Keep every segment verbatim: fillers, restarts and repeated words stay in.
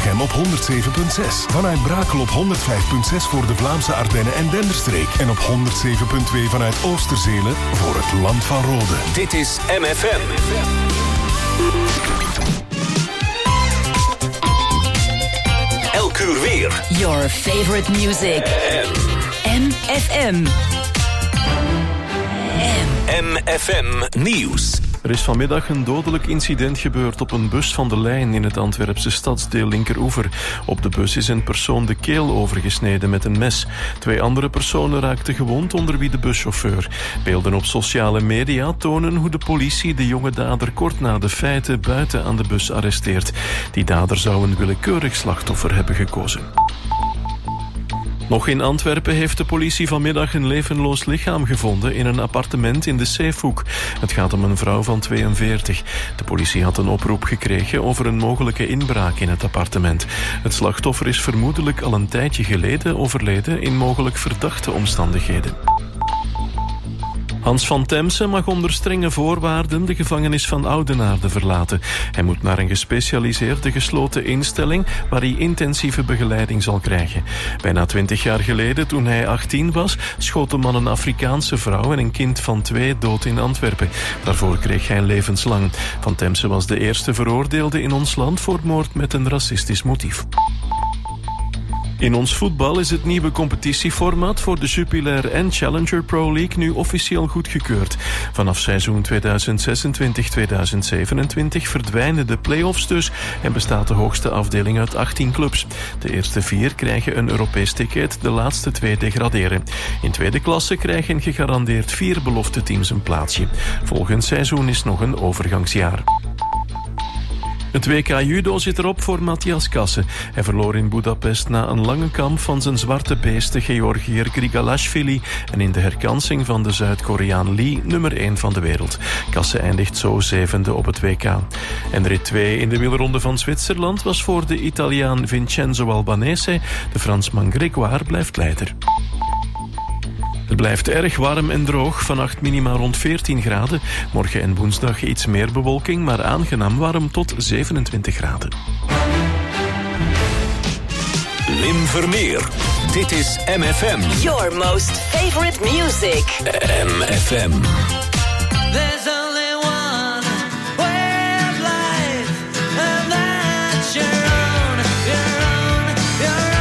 Wevelgem op honderd zeven komma zes. Vanuit Brakel op honderd vijf komma zes voor de Vlaamse Ardennen en Denderstreek. En op honderd zeven komma twee vanuit Oosterzelen voor het Land van Rode. Dit is M F M. Elk uur weer. Your favorite music. M F M. M F M Nieuws. Er is vanmiddag een dodelijk incident gebeurd op een bus van de lijn in het Antwerpse stadsdeel Linkeroever. Op de bus is een persoon de keel overgesneden met een mes. Twee andere personen raakten gewond, onder wie de buschauffeur. Beelden op sociale media tonen hoe de politie de jonge dader kort na de feiten buiten aan de bus arresteert. Die dader zou een willekeurig slachtoffer hebben gekozen. Nog in Antwerpen heeft de politie vanmiddag een levenloos lichaam gevonden in een appartement in de Zeefhoek. Het gaat om een vrouw van tweeënveertig. De politie had een oproep gekregen over een mogelijke inbraak in het appartement. Het slachtoffer is vermoedelijk al een tijdje geleden overleden in mogelijk verdachte omstandigheden. Hans van Temse mag onder strenge voorwaarden de gevangenis van Oudenaarde verlaten. Hij moet naar een gespecialiseerde gesloten instelling waar hij intensieve begeleiding zal krijgen. Bijna twintig jaar geleden, toen hij achttien was, schoot de man een Afrikaanse vrouw en een kind van twee dood in Antwerpen. Daarvoor kreeg hij levenslang. Van Temse was de eerste veroordeelde in ons land voor moord met een racistisch motief. In ons voetbal is het nieuwe competitieformaat voor de Jupiler en Challenger Pro League nu officieel goedgekeurd. Vanaf seizoen tweeduizend zesentwintig tweeduizend zevenentwintig verdwijnen de play-offs dus en bestaat de hoogste afdeling uit achttien clubs. De eerste vier krijgen een Europees ticket, de laatste twee degraderen. In tweede klasse krijgen gegarandeerd vier belofte teams een plaatsje. Volgend seizoen is nog een overgangsjaar. Het W K judo zit erop voor Matthias Kasse. Hij verloor in Budapest na een lange kamp van zijn zwarte beest de Georgiër Grigalashvili en in de herkansing van de Zuid-Koreaan Lee nummer één van de wereld. Kasse eindigt zo zevende op het W K. En rit twee in de wielronde van Zwitserland was voor de Italiaan Vincenzo Albanese. De Fransman Grégoire blijft leider. Het blijft erg warm en droog, vannacht minima rond veertien graden. Morgen en woensdag iets meer bewolking, maar aangenaam warm tot zevenentwintig graden. Lim Vermeer. Dit is M F M. Your most favorite music. M F M. There's only one way of life, and that's your own, your own, your own.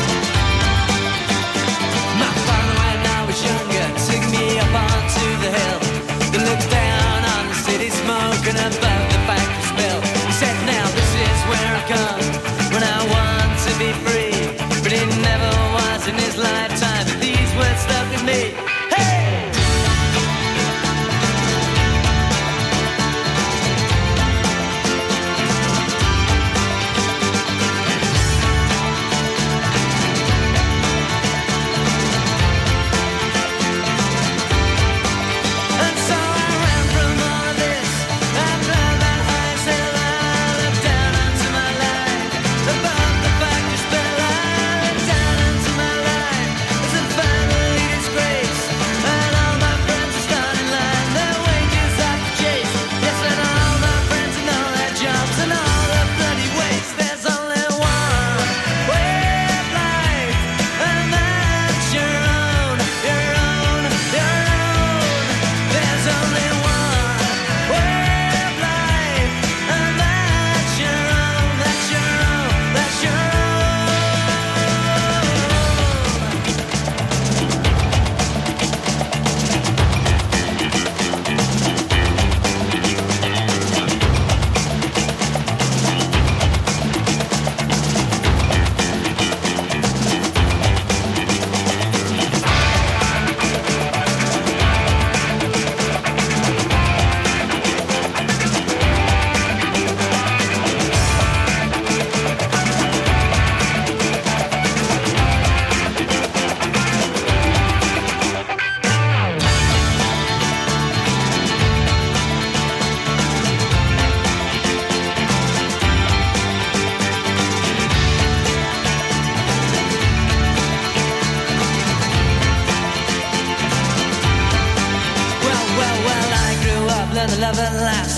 My father when I was younger took me up onto the hill.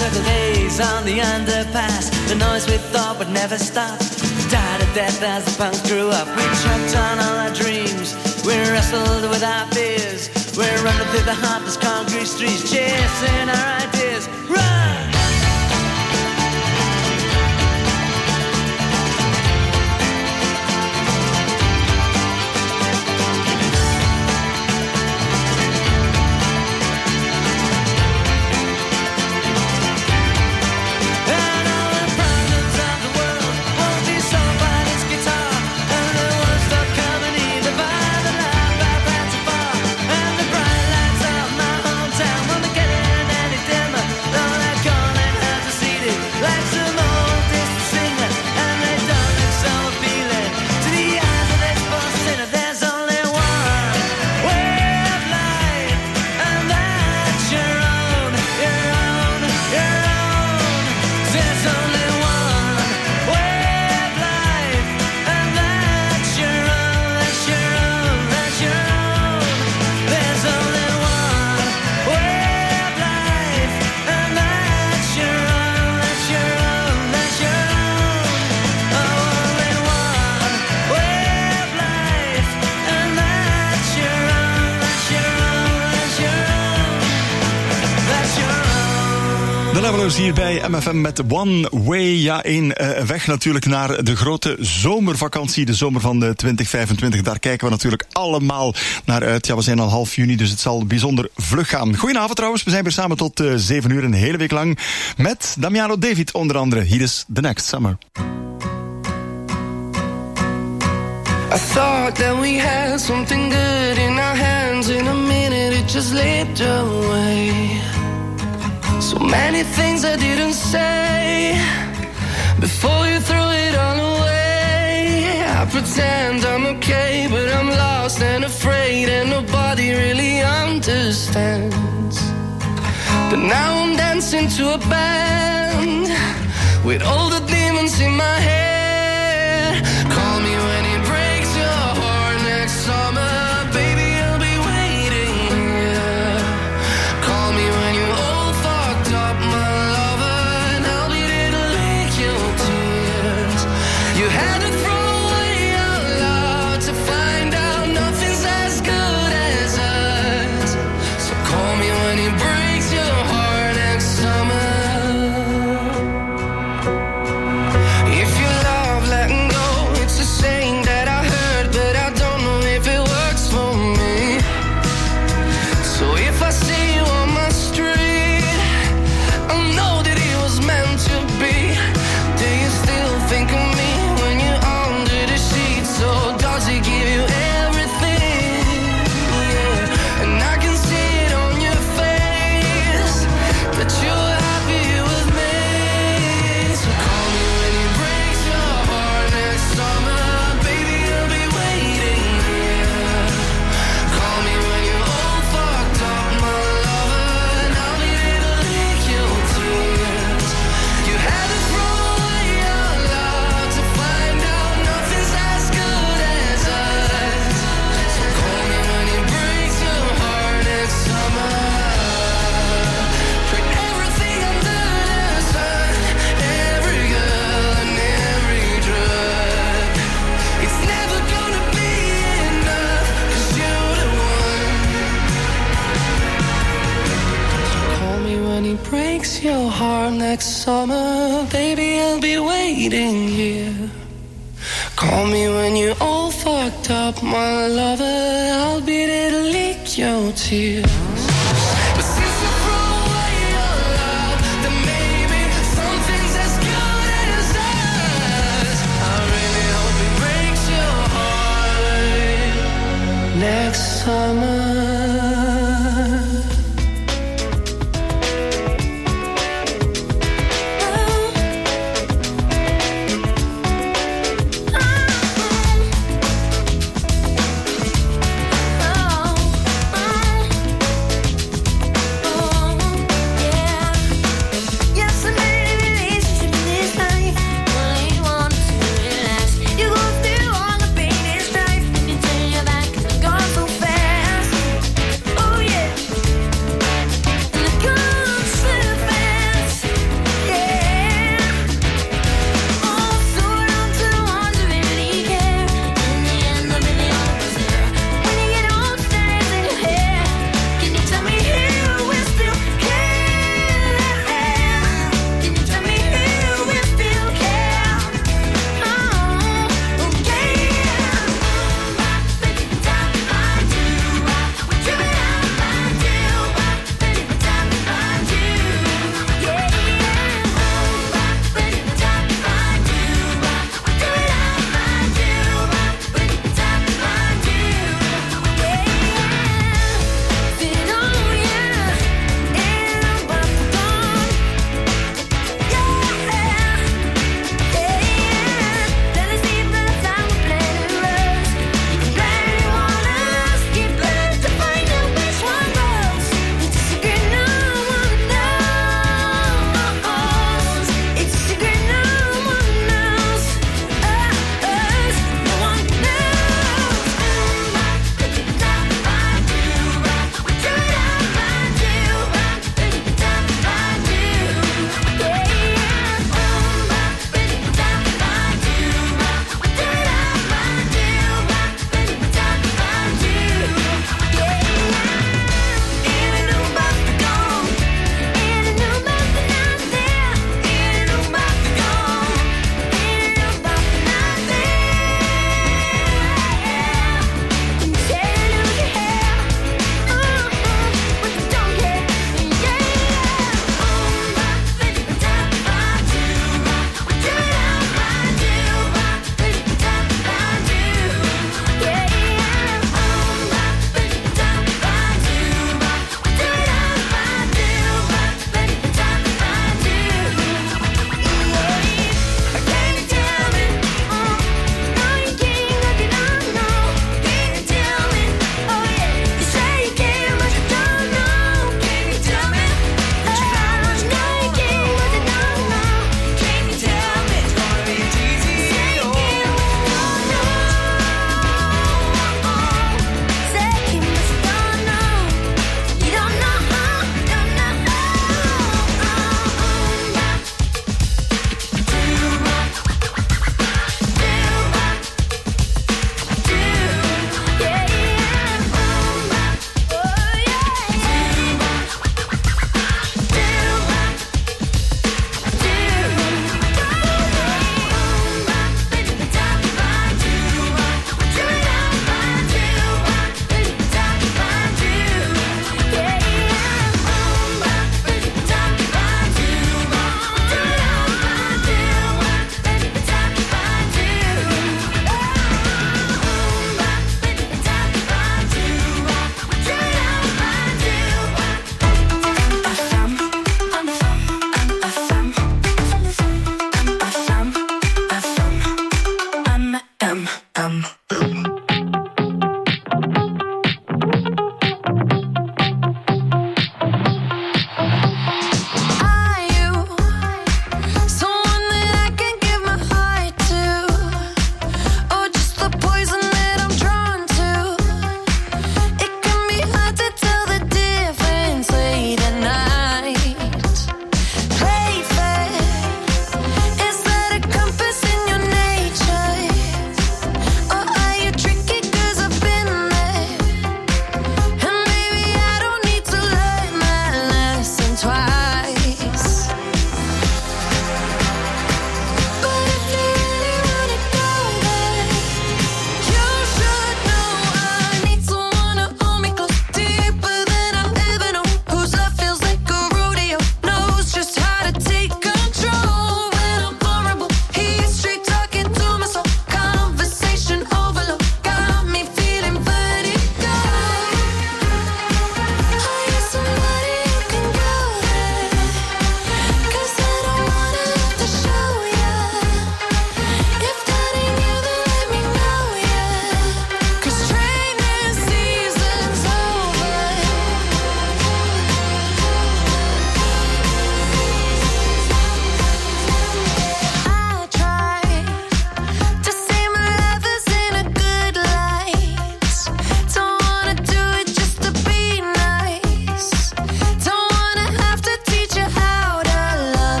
circle days on the underpass. The noise we thought would never stop died a death as the punks grew up. We choked on all our dreams, we wrestled with our fears. We're running through the heartless concrete streets, chasing our ideas. Run! Hier bij M F M met One Way. Ja, één uh, weg natuurlijk naar de grote zomervakantie. De zomer van de twintig vijfentwintig. Daar kijken we natuurlijk allemaal naar uit. Ja, we zijn al half juni, dus het zal bijzonder vlug gaan. Goedenavond trouwens. We zijn weer samen tot uh, zeven uur, een hele week lang. Met Damiano David onder andere. Hier is The Next Summer. I thought that we had something good in our hands. In a minute it just slipped away. So many things I didn't say before you threw it all away. I pretend I'm okay, but I'm lost and afraid, and nobody really understands. But now I'm dancing to a band with all the demons in my head. Call me when it breaks your heart next summer. Next summer, baby, I'll be waiting here. Call me when you're all fucked up, my lover. I'll be there to lick your tears. But since you threw away your love, then maybe something's as good as us. I really hope it breaks your heart next summer.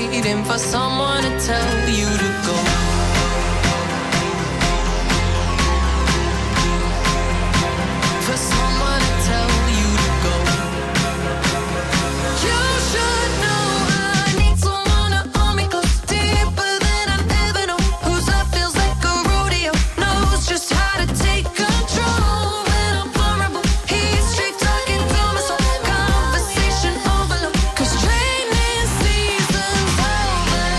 waiting for someone to tell you to go. For someone to tell you to go. You should know I need someone to hold me close, deeper than I've ever known. Whose love feels like a rodeo, knows just how to take control. When I'm vulnerable, he's straight talking to my soul. Conversation overload, 'cause training season's over.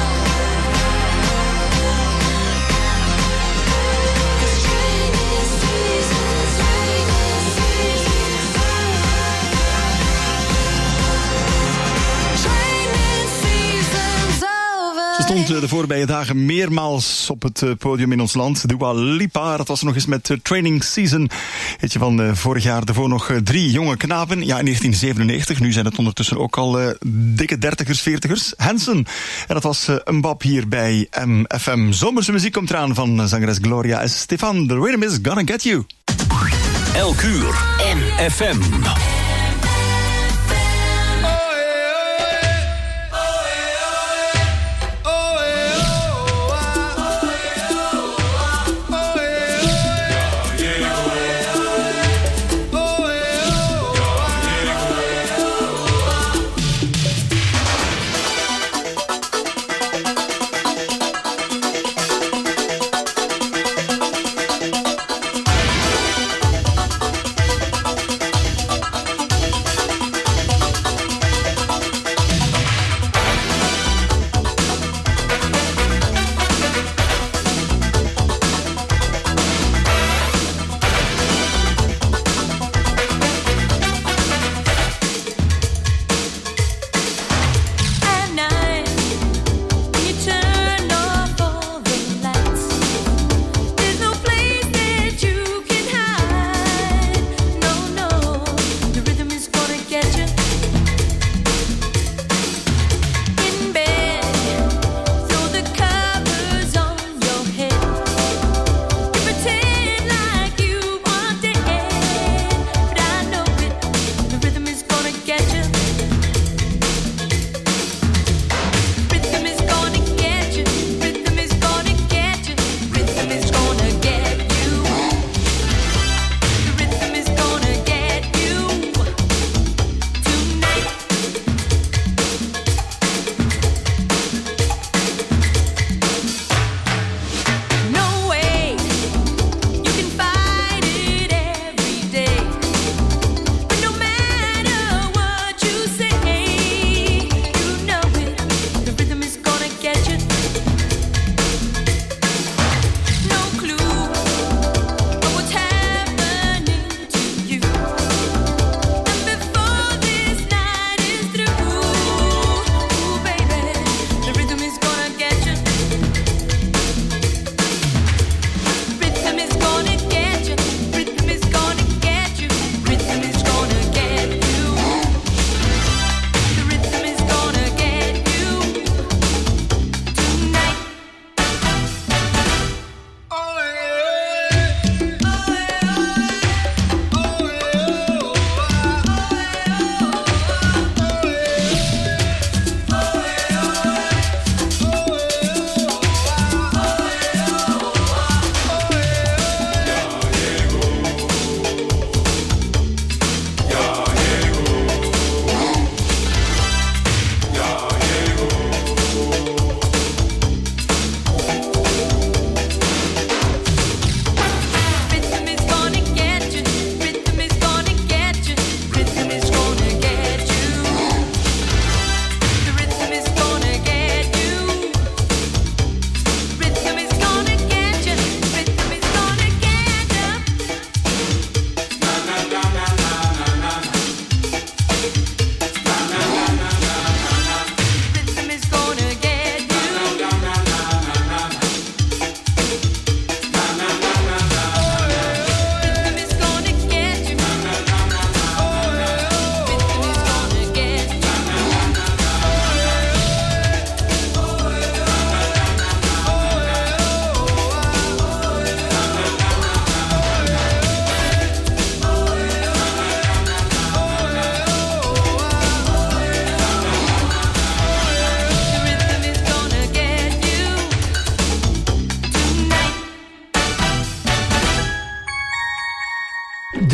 'Cause training season's, training season's Training season's over. Ze stond eh, de voorbije dagen meermaals op het eh, podium in ons land. Dua Lipa, dat was nog eens met eh, Training Season. Heetje van eh, vorig jaar, daarvoor nog eh, drie jonge knapen. Ja, in negentien zevenennegentig. Nu zijn het ondertussen ook al eh, dikke dertigers, veertigers. Hansen. En dat was eh, een bab hier bij M F M. Zomerse muziek komt eraan van eh, zangeres Gloria Estefan. The rhythm is gonna get you. Elk uur M F M.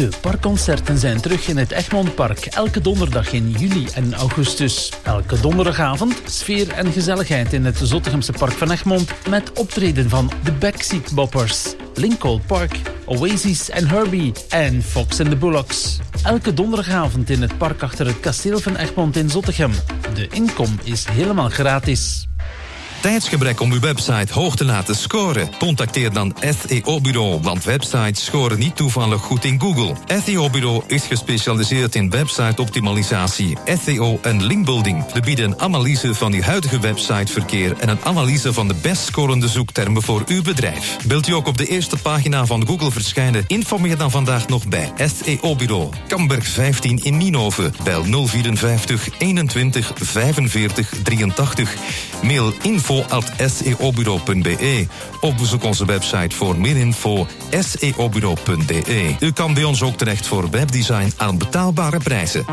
De parkconcerten zijn terug in het Egmondpark, elke donderdag in juli en augustus. Elke donderdagavond sfeer en gezelligheid in het Zottegemse Park van Egmond met optreden van de Backseat Boppers, Lincoln Park, Oasis en Herbie en Fox and the Bullocks. Elke donderdagavond in het park achter het kasteel van Egmond in Zottegem. De inkom is helemaal gratis. Tijdsgebrek om uw website hoog te laten scoren? Contacteer dan S E O-bureau, want websites scoren niet toevallig goed in Google. S E O-bureau is gespecialiseerd in website-optimalisatie, S E O en linkbuilding. We bieden een analyse van uw huidige websiteverkeer en een analyse van de best scorende zoektermen voor uw bedrijf. Wilt u ook op de eerste pagina van Google verschijnen? Informeer dan vandaag nog bij S E O-bureau. Kamberg vijftien in Nienhoven. Bel nul vierenvijftig eenentwintig vijfenveertig drieëntachtig. Mail info at s e o bureau punt b e of bezoek onze website voor meer info s e o bureau punt d e. U kan bij ons ook terecht voor webdesign aan betaalbare prijzen.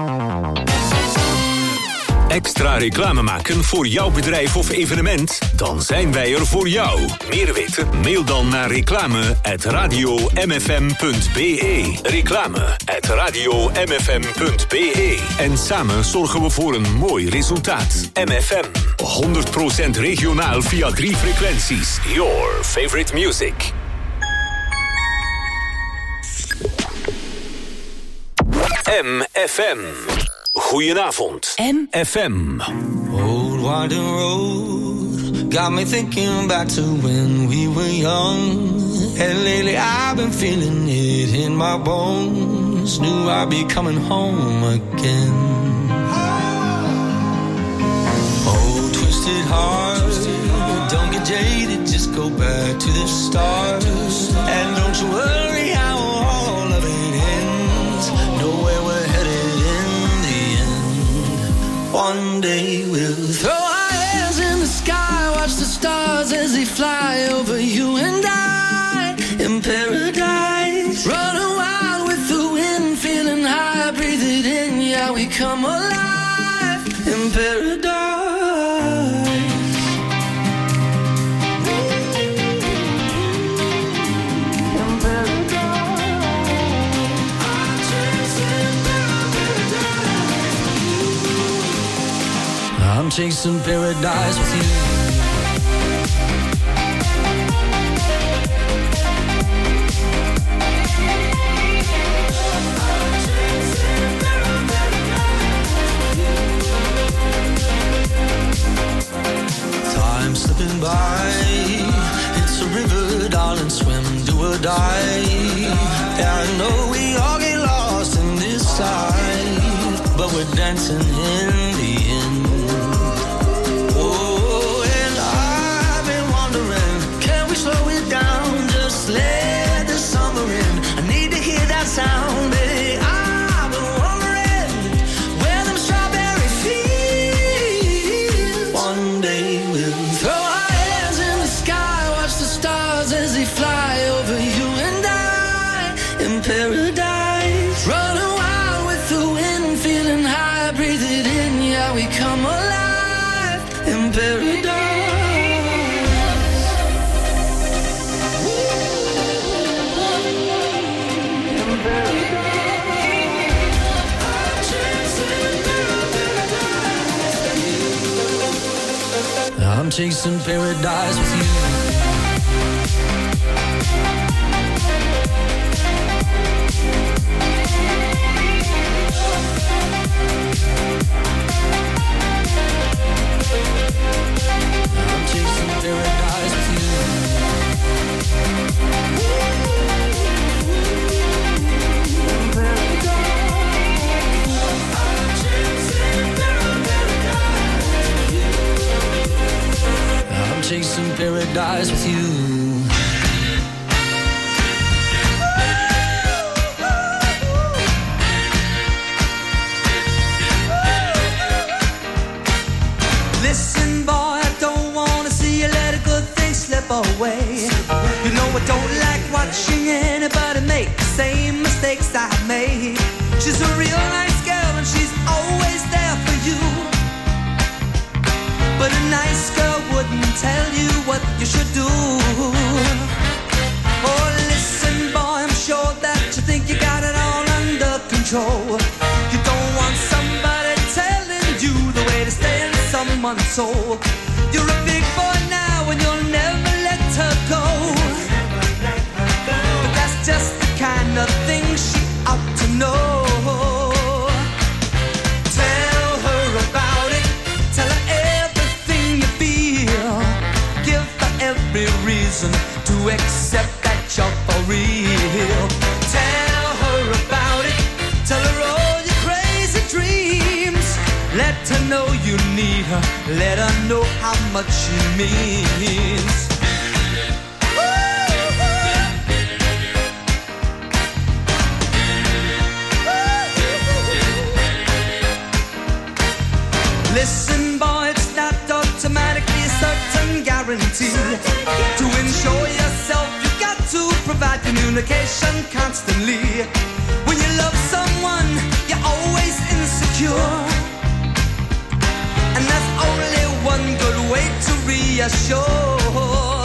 Extra reclame maken voor jouw bedrijf of evenement? Dan zijn wij er voor jou. Meer weten? Mail dan naar reclame at radio m f m punt b e. Reclame at radio m f m punt b e. En samen zorgen we voor een mooi resultaat. M F M. honderd procent regionaal via drie frequenties. Your favorite music. M F M. Goedenavond. M F M. Old winding road got me thinking back to when we were young. And lately I've been feeling it in my bones. Knew I'd be coming home again. Oh, twisted heart, don't get jaded, just go back to the start. And don't you worry how all of it ends. Know where we're headed. One day we'll throw our hands in the sky, watch the stars as they fly over you and I in paradise. Running wild with the wind, feeling high, breathe it in, yeah, we come alive in paradise. I'm chasing paradise with you. Time slipping by, it's a river, darling, swim, do or die. Yeah, I know we all get lost in this tide, but we're dancing in the end. Let the summer in. I need to hear that sound, baby. I've been wondering where them strawberry fields. One day we'll throw our hands in the sky, watch the stars as they fly over you and I in paradise. Running wild with the wind, feeling high, breathe it in, yeah, we come alive in paradise. I'm chasing paradise with you. I'm chasing paradise with you. I'm chasing paradise with you. Listen, boy, I don't wanna see you let a good thing slip away. You know I don't like watching anybody make the same mistakes I made. She's a real nice girl and she's always there for you. But a nice girl wouldn't tell you what you should do. Oh, listen, boy, I'm sure that you think you got it all control. You don't want somebody telling you the way to stay in someone's soul. You're a big boy now and you'll never let her go. But that's just the kind of thing she ought to know. Tell her about it. Tell her everything you feel. Give her every reason to accept that you're for real. Tell her about it. Tell her all your crazy dreams. Let her know you need her. Let her know how much she means. Listen, boy, it's not automatically a certain guarantee. To ensure yourself, you've got to provide communication constantly. When you love someone, you're always insecure. And that's only one good way to reassure.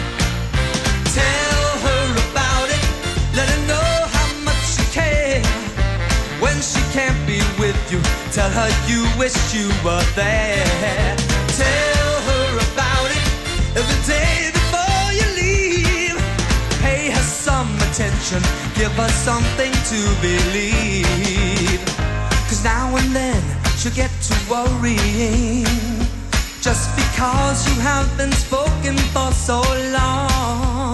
Tell her about it. Let her know how much you care. When she can't be with you, tell her you wish you were there. Tell her about it every day before you leave. Pay her some attention, give her something to believe. Cause now and then she'll get to worrying, just because you have been spoken for so long.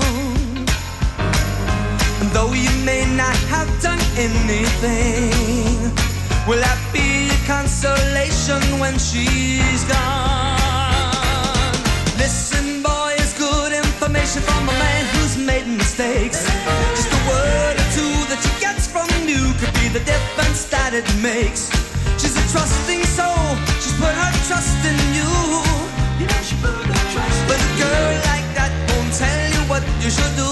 And though you may not have done anything, will that be a consolation when she's gone? Listen, boy, it's good information from a man who's made mistakes. Just a word or two that she gets from you could be the difference that it makes. She's a trusting soul, she's put her trust in you. You know she put her trust in you. But a girl like that won't tell you what you should do.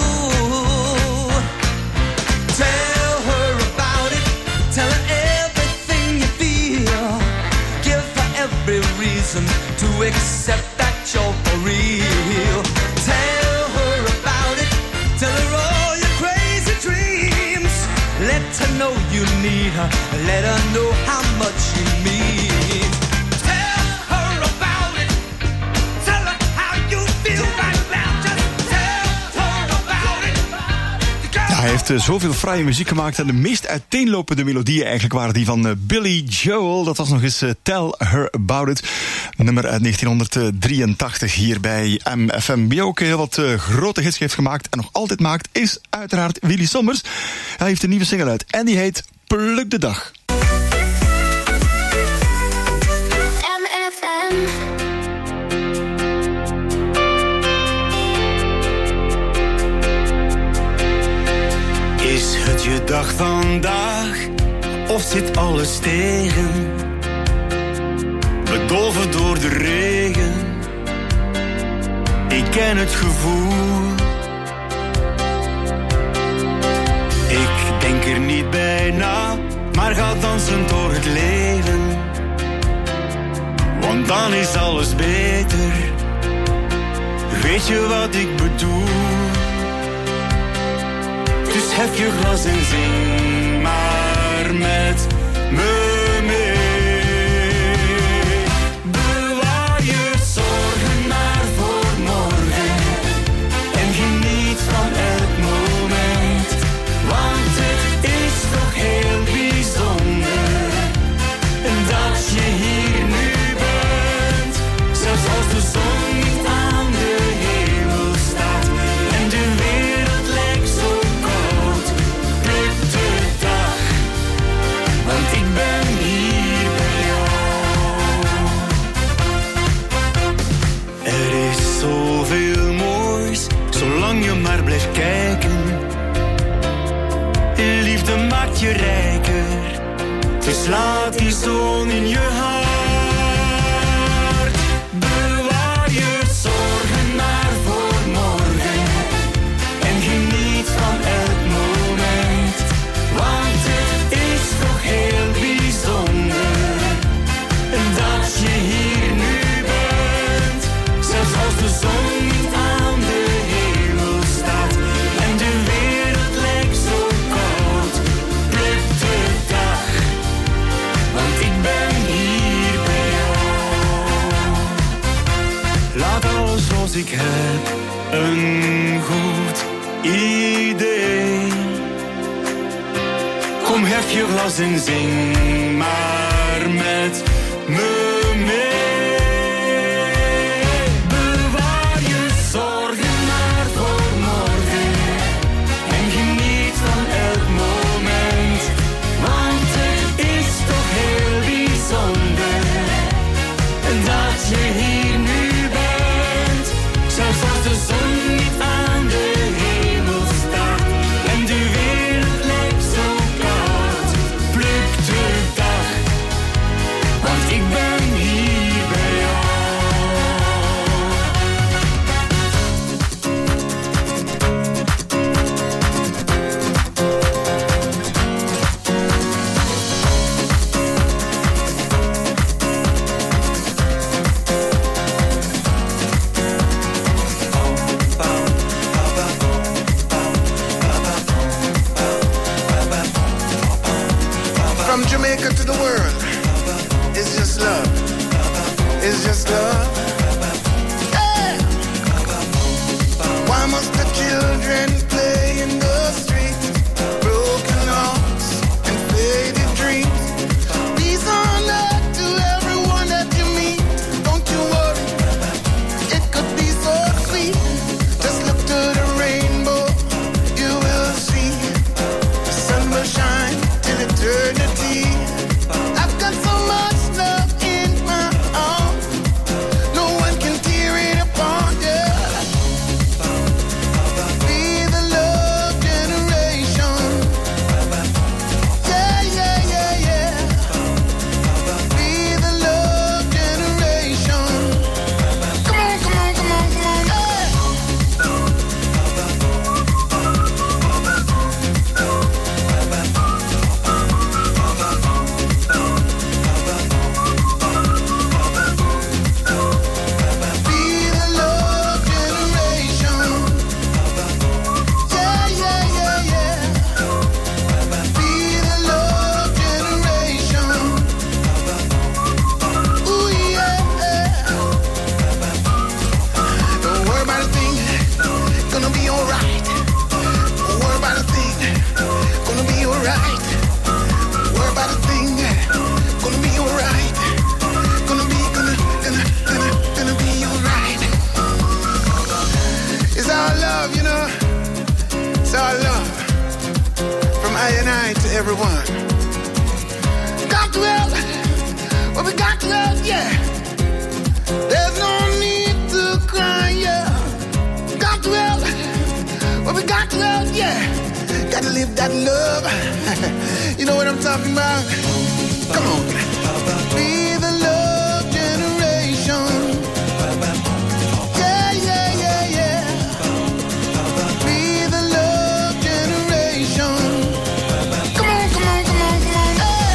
Tell her about it, tell her everything you feel. Give her every reason to accept that you're for real. Tell her about it, tell her all your crazy dreams. Let her know you need her, let her know how much you mean. Tell her about it, tell her how you feel right now. Just tell her about it. Ja, hij heeft uh, zoveel fraaie muziek gemaakt en de meest uiteenlopende melodieën eigenlijk waren die van uh, Billy Joel. Dat was nog eens uh, Tell Her About It. Nummer uit negentienhonderddrieëntachtig hier bij M F M. Wie ook heel wat uh, grote hits heeft gemaakt en nog altijd maakt, is uiteraard Willy Sommers. Hij heeft een nieuwe single uit en die heet Pluk de Dag. M F M. Is het je dag vandaag, of zit alles tegen? Bedolven door de regen, ik ken het gevoel. Ik denk er niet bij na, maar ga dansen door het leven. Want dan is alles beter, weet je wat ik bedoel? Dus hef je glas en zing maar met me mee. Bewaar je zorgen maar voor morgen en geniet van elk moment. Want het is toch heel bijzonder dat je hier nu bent. Zelfs als de zon niet aan de hemel staat en de wereld lijkt zo koud, pluk de dag, want ik ben hier bij jou. Er is zoveel moois, zolang je maar blijft kijken. Liefde maakt je rijker, dus laat die zon in je hart. Bewaar je zorgen maar voor morgen en geniet van elk moment. Want het is toch heel bijzonder dat je hier nu bent. Zelfs als de zon niet aan de hemel staat en de wereld lijkt zo koud, pluk de dag, als ik heb een goed idee. Kom, hef je glas en zing maar met me mee. Bewaar je zorgen maar voor morgen en geniet van elk moment, want het is toch heel bijzonder dat je hier nu bent. Zelfs als de zon niet aan de hemel staat en de wereld lijkt zo koud, pluk de dag, want ik ben hier bij jou. From Jamaica to the world, it's just love. It's just love. Yeah. Why must the children play in the streets? Broken hearts and faded dreams. Peace on earth to everyone that you meet. Don't you worry, it could be so sweet. Just look to the rainbow, you will see. The sun will shine till eternity. I've got so much love in my heart, no one can tear it apart, yeah. Be the love generation. Yeah, yeah, yeah, yeah. Be the love generation. Come on, come on, come on, come on, yeah. Be the love generation. Yeah, yeah, yeah, yeah. Be the love generation. Ooh, yeah. Don't worry about a thing, gonna be alright. Don't worry about a thing, gonna be alright. Don't worry about a thing, gonna be alright. Gonna be, gonna, gonna, gonna, gonna be alright. It's our love, you know. It's our love. From I and I to everyone. Got to help. Well, we got to help, yeah. There's no need to cry, yeah. Got to help. Well, we got to help, yeah. Gotta live that love. You know what I'm talking about? Come on. Be the love generation. Yeah, yeah, yeah, yeah. Be the love generation. Come on, come on, come on, come on, yeah.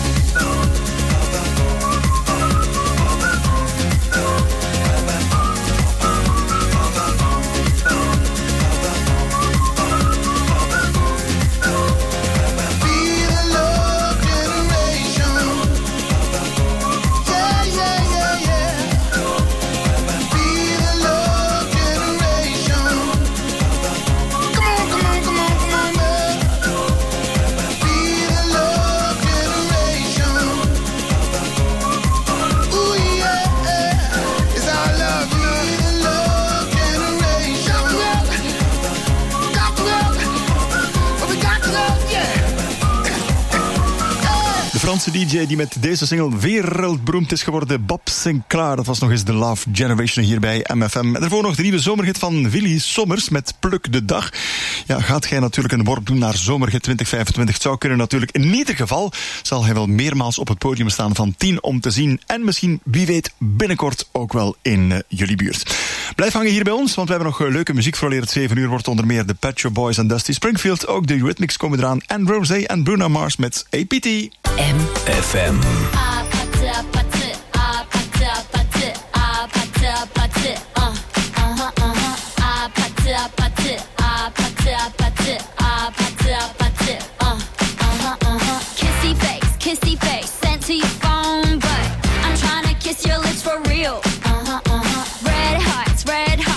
Be the love generation. Yeah, yeah, yeah, yeah. Be the love generation. Come on, come on, come on, come on, man. Be the love generation. Ooh, yeah. It's our love, be the love generation. Got to help. Got to help. But we got to help, yeah. De Franse D J die met deze single wereldberoemd is geworden, Bob Sinclair. Dat was nog eens de Love Generation hier bij M F M. En daarvoor nog de nieuwe zomerhit van Willy Sommers met Pluk de Dag. Ja, gaat jij natuurlijk een worp doen naar Zomerhit twintig vijfentwintig? Het zou kunnen natuurlijk. In ieder geval zal hij wel meermaals op het podium staan van tien om te zien. En misschien, wie weet, binnenkort ook wel in uh, jullie buurt. Blijf hangen hier bij ons, want we hebben nog uh, leuke muziek. Vooraleer het zeven uur wordt onder meer de Pet Shop Boys en Dusty Springfield. Ook de Eurythmics komen eraan. En Rosé en Bruno Mars met A P T. M F M. Kissy face, kissy face, sent to your phone, but I'm trying to kiss your lips for real. Uh huh, uh huh. Red hearts, red hearts.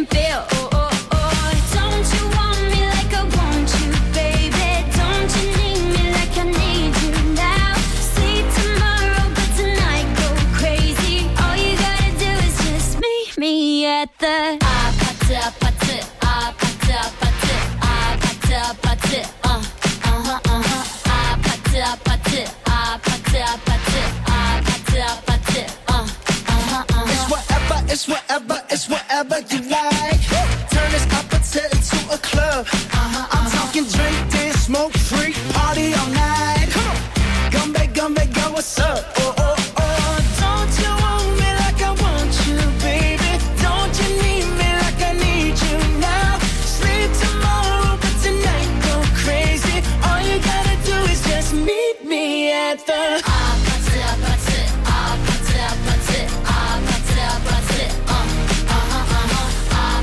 and feel. Oh, oh, oh. Don't you want me like I want you, baby? Don't you need me like I need you now? Sleep tomorrow, but tonight go crazy. All you gotta do is just meet me at the ah pata pata ah pata pata ah pata pata uh uh huh uh huh ah pata pata ah pata pata ah pata pata uh uh huh uh It's whatever, it's whatever, it's whatever you like. Turn this appetite into a club. Uh-huh, I'm talking drink, dance, smoke, freak, party all night. Come on, Gumbe, Gumbe, go, what's up? Oh, oh, oh, don't you want me like I want you, baby? Don't you need me like I need you now? Sleep tomorrow, but tonight go crazy. All you gotta do is just meet me at the ah pata pata ah pata pata ah pata pata uh uh huh uh huh ah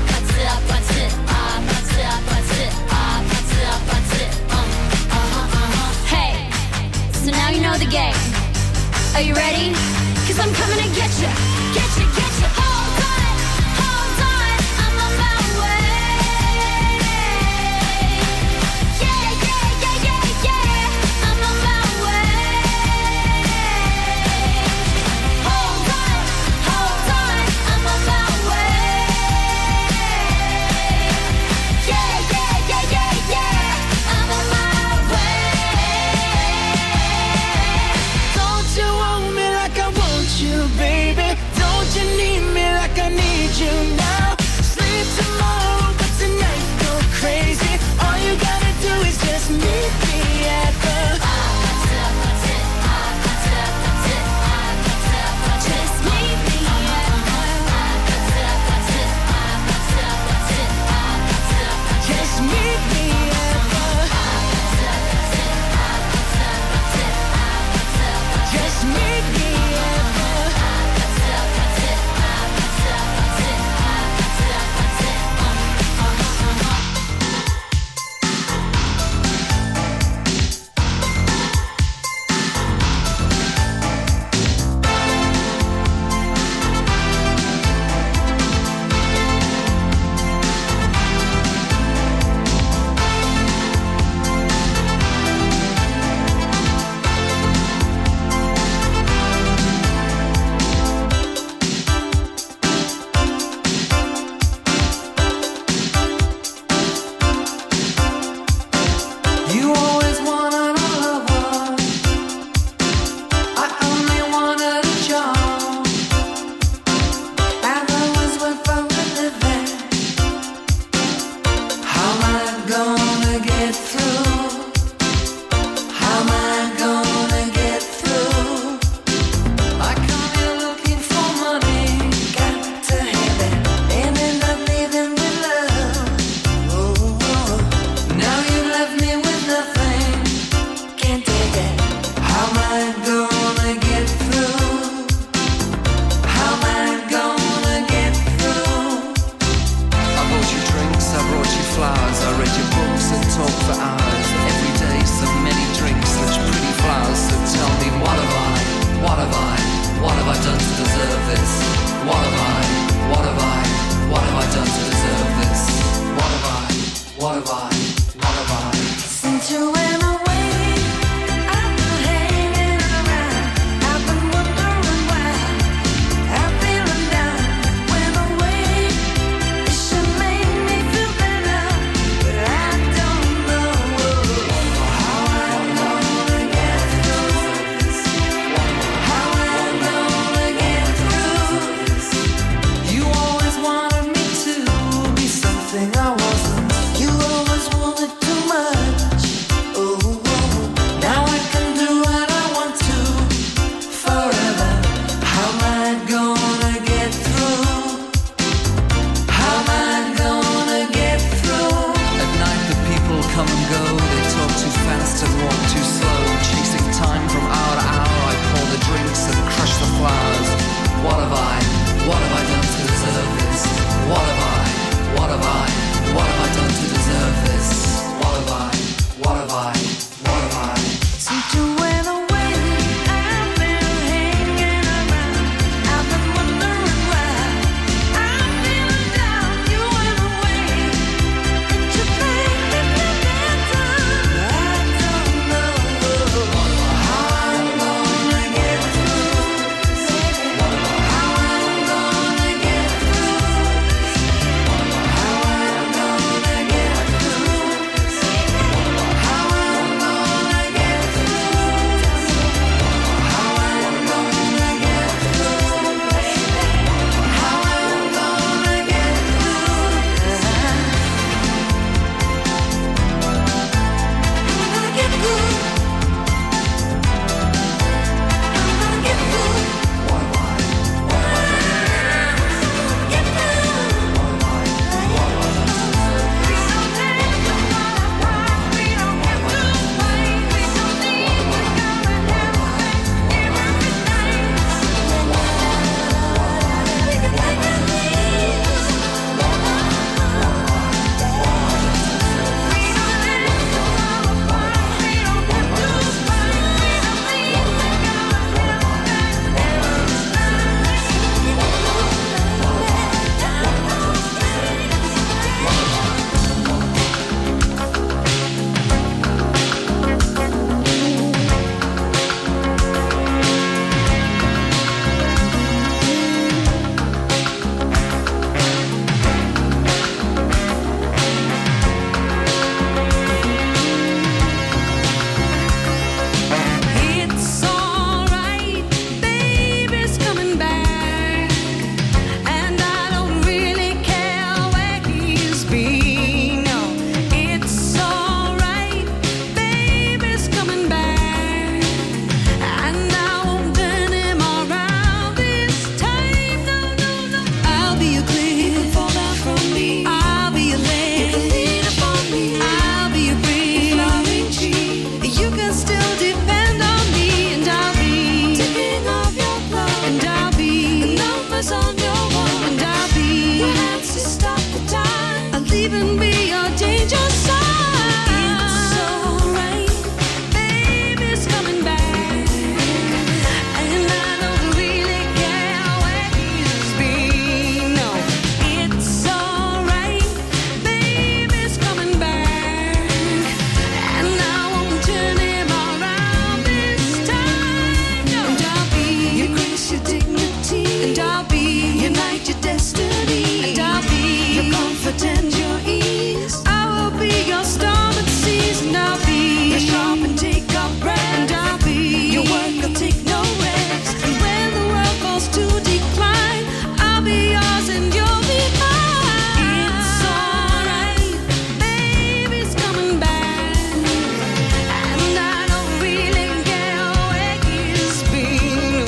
and I'll be your night, your destiny, and I'll be your comfort and your ease. I will be your storm at seas, and I'll be your sharp and take off breath, and I'll be your work, I'll take no rest. And when the world falls to decline, I'll be yours and you'll be mine. It's alright, baby's coming back, and I don't really care where he's been.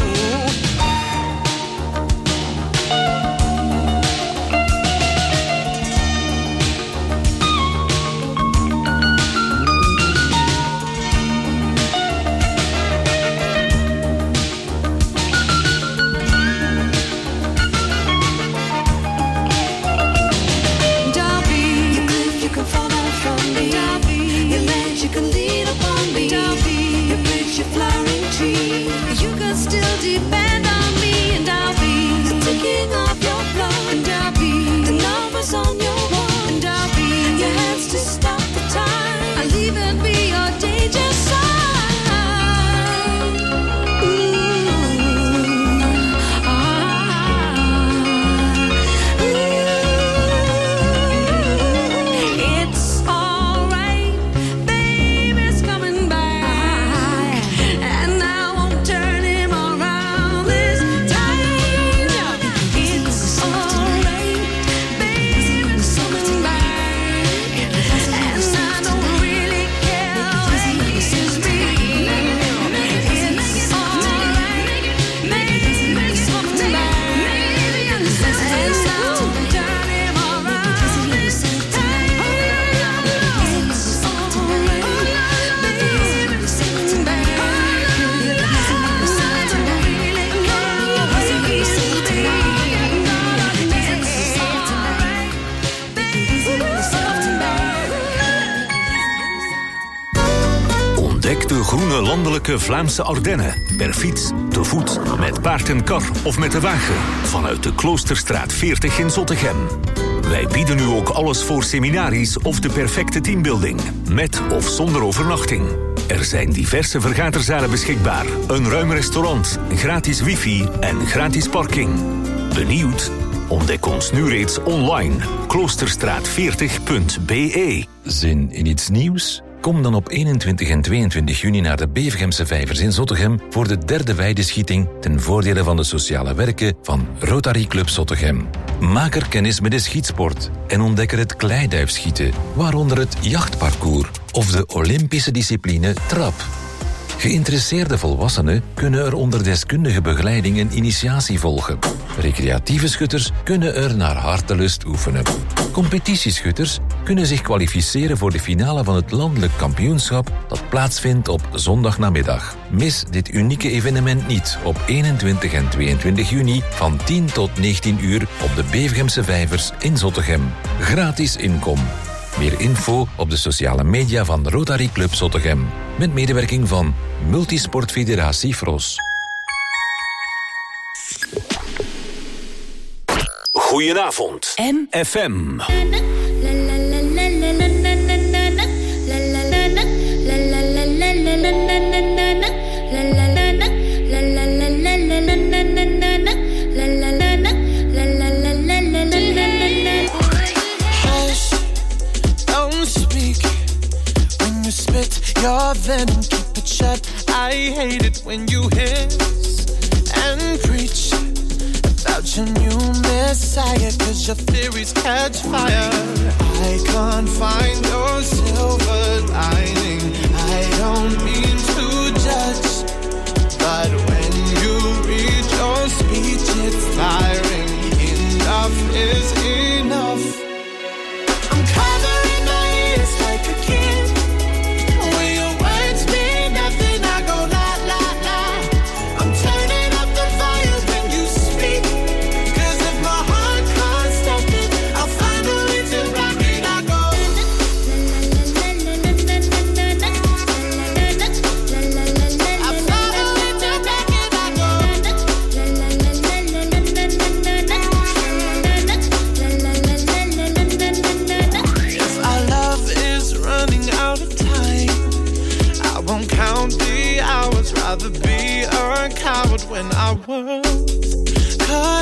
And I'll be your cliff you can fall down from me, and I'll be your ledge you can lean upon me, and I'll be your bridge, your flowering tree. You can still depend on me, and I'll be the ticking of your clock, and I'll be the numbers on your wall, and I'll be your hands to stop the time. I'll even be your danger sign. Ooh, ah, ooh. It's alright, baby's coming back, and I won't turn him around this time. It's alright, baby's coming back, and I don't really care where he's been. It's alright, baby's coming back, and I won't turn him around this time. It's alright, baby's coming back, and I don't really care where he's been. It's alright, baby's coming back. Ontdek de groene landelijke Vlaamse Ardennen. Per fiets, te voet, met paard en kar of met de wagen. Vanuit de Kloosterstraat veertig in Zottegem. Wij bieden nu ook alles voor seminaries of de perfecte teambuilding. Met of zonder overnachting. Er zijn diverse vergaderzalen beschikbaar. Een ruim restaurant, gratis wifi en gratis parking. Benieuwd? Ontdek ons nu reeds online. kloosterstraat veertig punt b e. Zin in iets nieuws? Kom dan op eenentwintig en tweeëntwintig juni naar de Bevergemse Vijvers in Zottegem voor de derde weideschieting ten voordele van de sociale werken van Rotary Club Zottegem. Maak er kennis met de schietsport en ontdek er het kleiduifschieten, waaronder het jachtparcours of de Olympische discipline trap. Geïnteresseerde volwassenen kunnen er onder deskundige begeleiding een initiatie volgen. Recreatieve schutters kunnen er naar hartelust oefenen. Competitieschutters kunnen zich kwalificeren voor de finale van het landelijk kampioenschap dat plaatsvindt op zondagnamiddag. Mis dit unieke evenement niet op eenentwintig en tweeëntwintig juni van tien tot negentien uur op de Bevergemse Vijvers in Zottegem. Gratis inkom. Meer info op de sociale media van Rotary Club Zottegem. Met medewerking van Multisportfederatie Fros. Goedenavond. M. F M. Your venom, keep it shut. I hate it when you hiss and preach about your new messiah, cause your theories catch fire. I can't find your silver lining. I don't mean to judge, but when you read your speech, it's tiring. Enough is enough. I'm covering my ears like a kid. Rather be a coward when I was.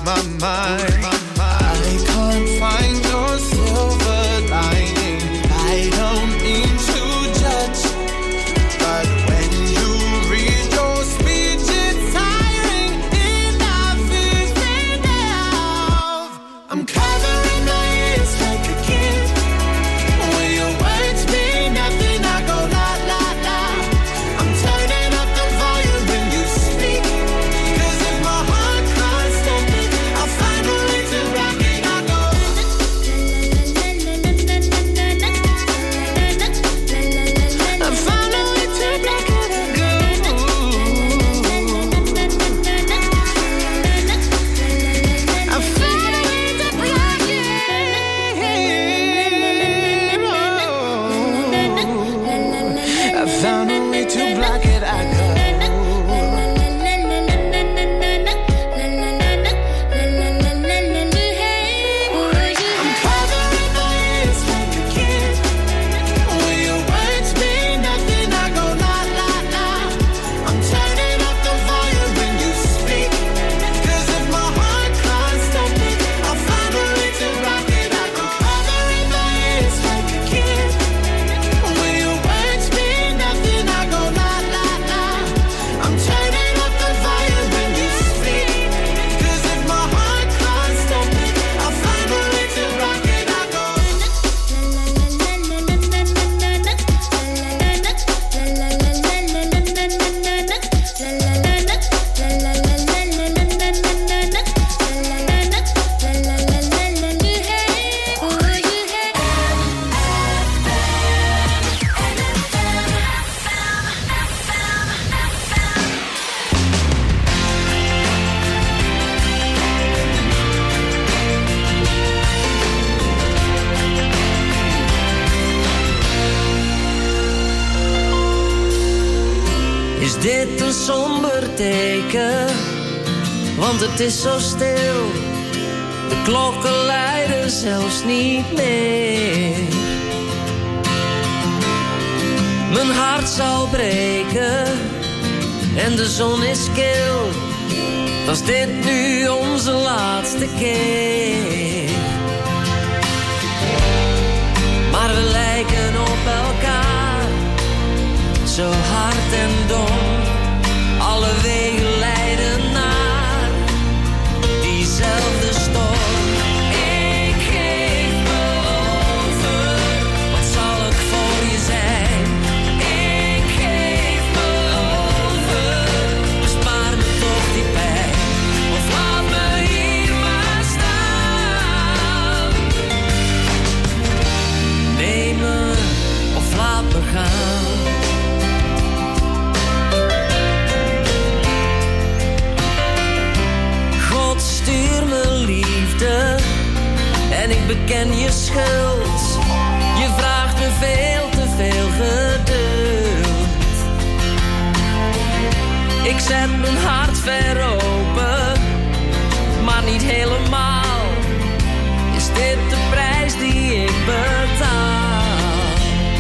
my mind. I can't find your silver lining. I don't mean to judge, but when you read your speech, it's tiring enough, is enough. I'm covering my ears like a kid. When your words mean nothing, I go la la la. I'm turning up the volume when you speak, 'cause if my heart can't stop it, I'll find a way to rock it. I go. I found a way to rock it. I go. I found a way to rock it. I found a way to block it, I go. I'm covering my ears like a kid. When your words mean nothing, I go la la la. I'm turning up the volume when you speak, 'cause if my heart can't stop it, I'll find a way to rock it. I go. Covering my ears like a kid. When your words mean nothing, I go la la la. I'm turning up the volume when you speak, 'cause if my heart can't stop it, I'll find a way to rock it. I go. Is dit een somber teken? Want het is zo stil. De klokken luiden zelfs niet meer. Mijn hart zal breken en de zon is kil. Was dit nu onze laatste keer? Maar we lijken op elkaar, zo hard en dom. Alle wegen leiden naar diezelfde storm. Ik geef me over, wat zal ik voor je zijn? Ik geef me over, bespaar me toch die pijn. Of laat me hier maar staan. Neem me of laat me gaan. Stuur me liefde en ik beken je schuld. Je vraagt me veel te veel geduld. Ik zet mijn hart ver open, maar niet helemaal. Is dit de prijs die ik betaal?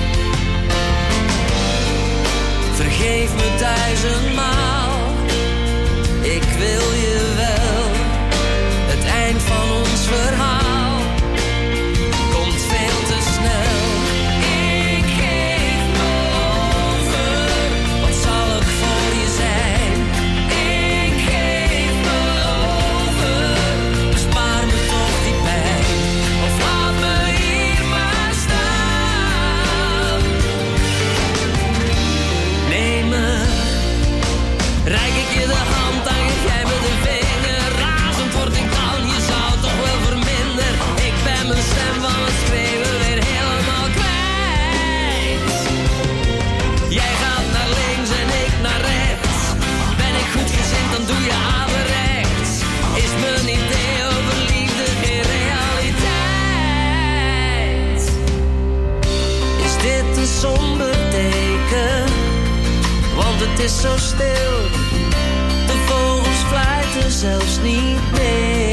Vergeef me duizendmaal, ik wil je wel. Het eind van ons verhaal komt veel te snel. Ik geef me over, wat zal ik voor je zijn? Ik geef me over, bespaar me toch die pijn. Of laat me hier maar staan. Neem me, reik ik je de hand, dan geef jij me de vinger. Razend word ik dan, je zou toch wel verminderen. Ik ben mijn stem van het schreeuwen weer helemaal kwijt. Jij gaat naar links en ik naar rechts. Ben ik goed gezind, dan doe je averechts. Is mijn idee over liefde geen realiteit? Is dit een somber teken? Want het is zo stil. De vogels fluiten zelfs niet meer.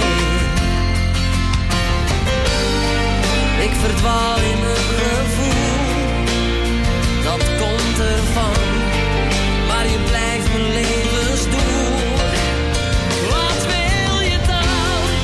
Ik verdwaal in een gevoel, dat komt ervan. Maar je blijft mijn levensdoel. Wat wil je dan?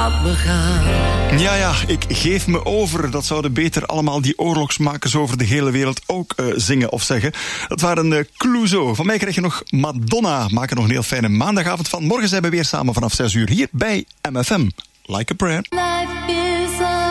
laat me gaan. Ja, ja, ik geef me over. Dat zouden beter allemaal die oorlogsmakers over de hele wereld ook uh, zingen of zeggen. Dat waren uh, Clouseau. Van mij krijg je nog Madonna. Maak er nog een heel fijne maandagavond van. Morgen zijn we weer samen vanaf zes uur hier bij M F M. Like a prayer. Life is a